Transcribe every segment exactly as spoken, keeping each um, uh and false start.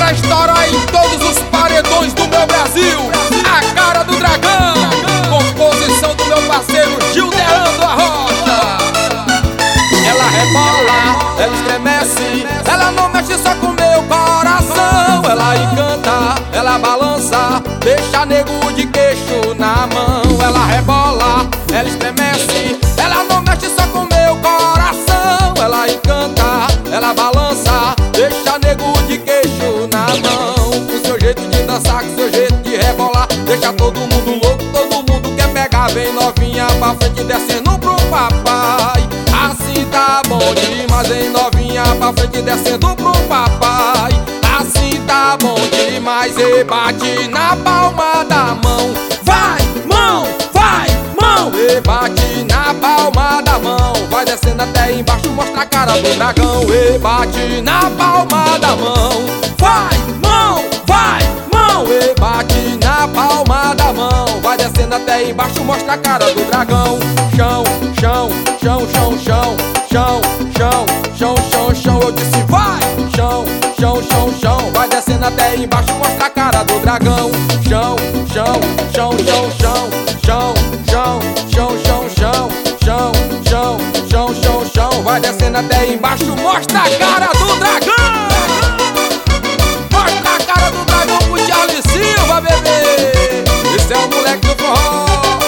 pra estourar em todos os paredões do meu Brasil. A cara do dragão, composição do meu parceiro Gildeando a Rocha. Ela rebola, ela estremece, ela não mexe só com meu coração. Ela encanta, ela balança, deixa nego de queixo na mão. Ela rebola, ela estremece, ela não mexe só com meu coração. Ela encanta, ela balança, deixa nego de queixo na mão. Com seu jeito de dançar, com seu jeito de rebolar, deixa todo mundo louco, todo mundo quer pegar. Bem novinha pra frente, descendo pro papai. Assim tá bom demais, hein, novinha pra frente, descendo pro papai. Assim tá bom demais, e bate na palma da mão. Vai, mão, vai, mão, e bate na palma da mão. Vai descendo até embaixo, mostra a cara do dragão. E bate na palma da mão. Vai, mão, vai, mão, e bate na palma da mão. Vai descendo até embaixo, mostra a cara do dragão. Chão, chão, chão, chão, chão, chão, chão, chão, chão, chão. Eu disse vai, chão, chão, chão, chão. Vai descendo até embaixo, mostra a cara do dragão. Chão, chão, chão, chão, chão, chão, chão, chão, chão, chão, chão, chão, chão, chão, chão. Vai descendo até embaixo, mostra a cara do dragão. Mostra a cara do dragão pro Charlie Silva, bebê. Esse é o moleque do forró.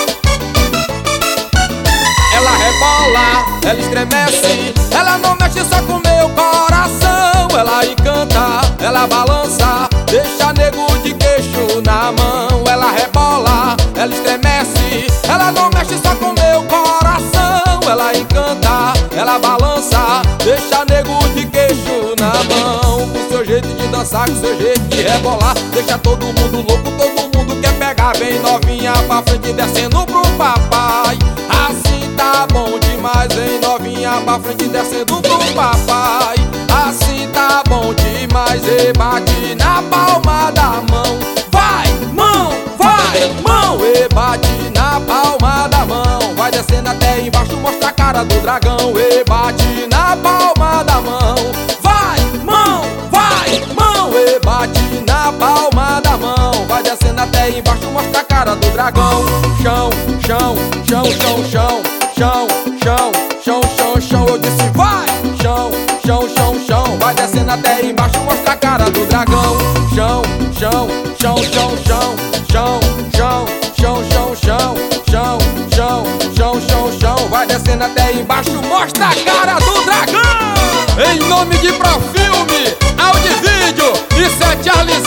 Ela rebola, ela estremece, ela não mexe só com meu coração. Ela encanta, ela balança, deixa nego de queixo na mão. Ela rebola, ela estremece, ela não mexe só com meu coração. Ela encanta, ela balança, deixa nego de queixo na mão. Com seu jeito de dançar, com seu jeito de rebolar, deixa todo mundo louco, todo mundo quer pegar. Bem novinha pra frente, descendo pro papai. Assim tá bom demais, hein, novinha pra frente, descendo pro papai. Assim tá bom demais, e bate na palma da mão. Vai, mão, vai, mão, e bate na palma da mão. Vai descendo até embaixo, mostra a cara do dragão. E bate na palma da mão. Vai, mão, vai, mão, e bate na palma da mão. Vai descendo até embaixo, mostra a cara do dragão. Chão, chão, chão, chão, chão, chão, chão, chão, chão, chão. Eu disse vai, chão, chão, chão, chão. Vai descendo até embaixo, mostra a cara do dragão. Chão, chão, chão, chão, chão, chão, chão, chão, chão, chão, chão, chão, chão, chão, chão. Vai descendo até embaixo, mostra a cara do dragão. Em nome de Profilme, áudio e vídeo, isso é Charlie